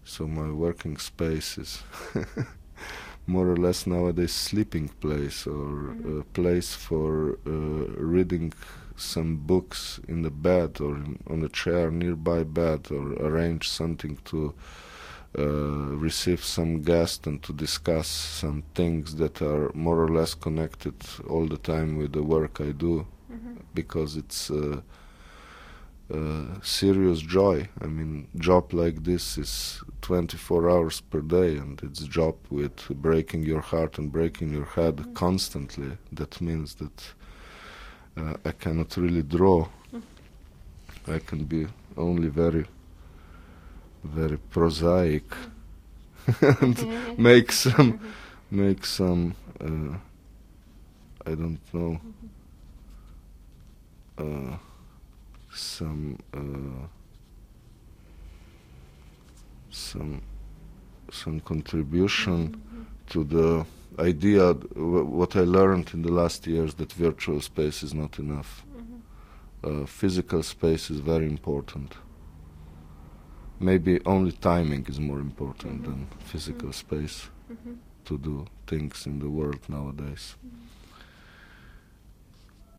So my working space is more or less nowadays sleeping place, or a place for reading some books in the bed or on a chair nearby bed, or arrange something to receive some guest and to discuss some things that are more or less connected all the time with the work I do, because it's serious joy. I mean, job like this is 24 hours per day, and it's job with breaking your heart and breaking your head constantly. That means that I cannot really draw. I can be only very, very prosaic and make some I don't know, some contribution to the idea, what I learned in the last years, that virtual space is not enough. Physical space is very important. Maybe only timing is more important than physical space to do things in the world nowadays.